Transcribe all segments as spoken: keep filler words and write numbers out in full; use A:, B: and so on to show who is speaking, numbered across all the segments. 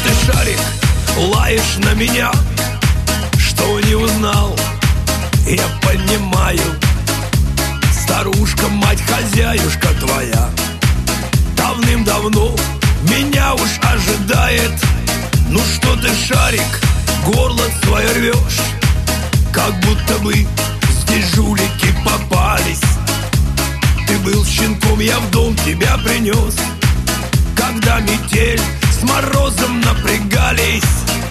A: ты, Шарик, лаешь на меня? Что не узнал? Я понимаю. Старушка, мать-хозяюшка твоя давным-давно меня уж ожидает. Ну что ты, Шарик, горло свое рвешь, как будто бы здесь жулики попались. Ты был щенком, я в дом тебя принес, когда метель с морозом напрягались.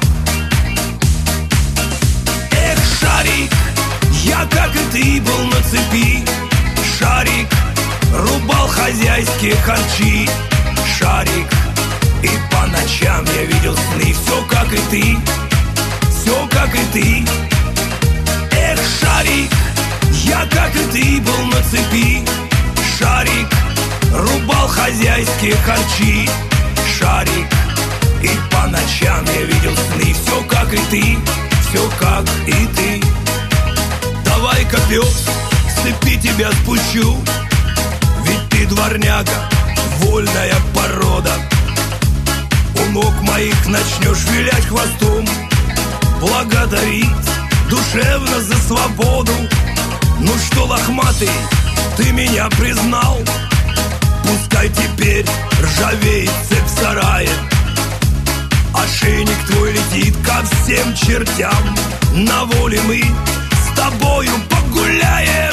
A: Эх, Шарик, я, как и ты, был на цепи. Шарик, рубал хозяйские харчи. Шарик, и по ночам я видел сны. Все, как и ты, все, как и ты. Эх, Шарик, я, как и ты, был на цепи. Шарик, рубал хозяйские харчи. Шарик, и по ночам я видел сны. Все, как и ты, все, как и ты. Давай-ка, пес, с цепи тебя спущу, ведь ты дворняга, вольная порода. У ног моих начнешь вилять хвостом, благодарить душевно за свободу. Ну что, лохматый, ты меня признал? Пускай теперь ржавеет цепь в сарае, ошейник твой летит ко всем чертям. На воле мы с тобою погуляем.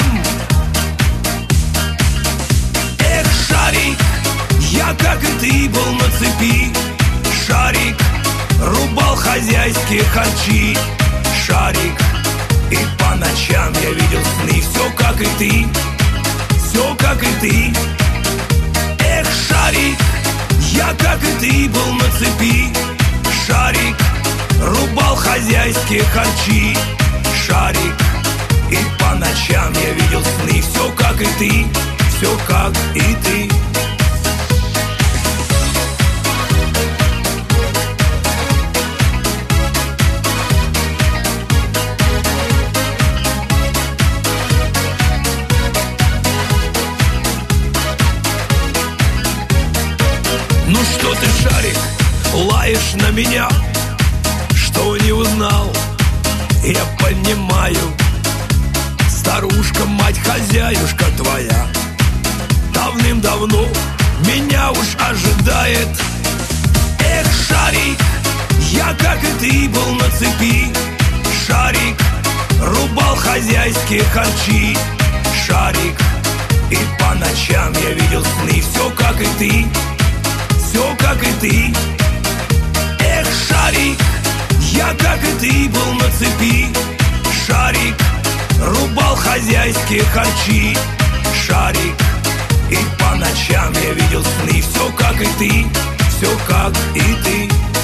A: Эх, Шарик, я, как и ты, был на цепи. Шарик, рубал хозяйские харчи. Шарик, и по ночам я видел сны. Все, как и ты, все, как и ты. Эх, Шарик, я, как и ты, был на цепи. Шарик, рубал хозяйские харчи. Шарик, и по ночам я видел сны. Все, как и ты, все, как и ты. Ну что ты, Шарик, лаешь на меня? Что не узнал? Я понимаю. Старушка, мать-хозяюшка твоя давным-давно меня уж ожидает. Эх, Шарик, я, как и ты, был на цепи. Шарик, рубал хозяйские харчи. Шарик, и по ночам я видел сны. Все, как и ты, все, как и ты. Эх, Шарик, я, как и ты, был на цепи. Шарик, рубал хозяйские харчи. Шарик, и по ночам я видел сны. Все, как и ты, все, как и ты.